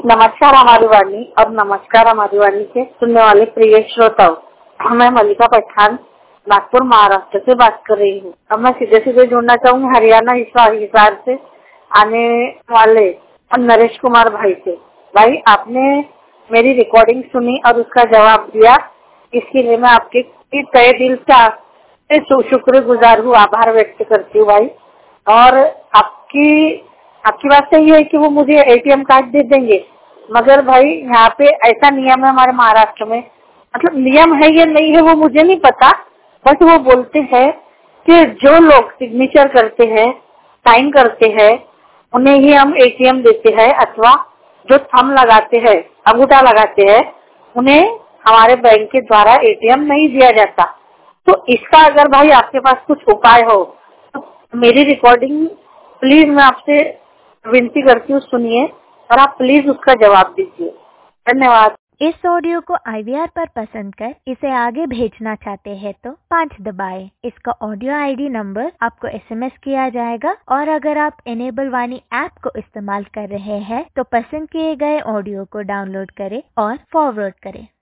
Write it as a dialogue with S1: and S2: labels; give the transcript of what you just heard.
S1: नमस्कार हमारी वाणी और नमस्कार हमारी वाणी के सुनने वाले प्रिय श्रोताओं। मैं मल्लिका पठान नागपुर महाराष्ट्र से बात कर रही हूँ। अब मैं सीधे सीधे जुड़ना चाहूंगी हरियाणा हिसार से आने वाले नरेश कुमार भाई से। भाई, आपने मेरी रिकॉर्डिंग सुनी और उसका जवाब दिया, इसके लिए मैं आपके तहे दिल से शुक्रगुजार हूँ, आभार व्यक्त करती हूँ भाई। और आपकी बात सही है कि वो मुझे एटीएम कार्ड दे देंगे, मगर भाई यहाँ पे ऐसा नियम है हमारे महाराष्ट्र में, मतलब नियम है या नहीं है वो मुझे नहीं पता, बट वो बोलते हैं कि जो लोग सिग्नेचर करते हैं, साइन करते हैं, उन्हें ही हम एटीएम देते हैं, अथवा जो थंब लगाते हैं, अंगूठा लगाते हैं, उन्हें हमारे बैंक के द्वारा एटीएम नहीं दिया जाता। तो इसका अगर भाई आपके पास कुछ उपाय हो तो मेरी रिकॉर्डिंग प्लीज मैं आपसे विनती करती हूँ, सुनिए और आप प्लीज उसका जवाब दीजिए। धन्यवाद।
S2: इस ऑडियो को IVR पर पसंद कर इसे आगे भेजना चाहते हैं तो 5 दबाएं। इसका ऑडियो ID नंबर आपको SMS किया जाएगा और अगर आप इनेबल वाणी ऐप को इस्तेमाल कर रहे हैं तो पसंद किए गए ऑडियो को डाउनलोड करें और फॉरवर्ड करें।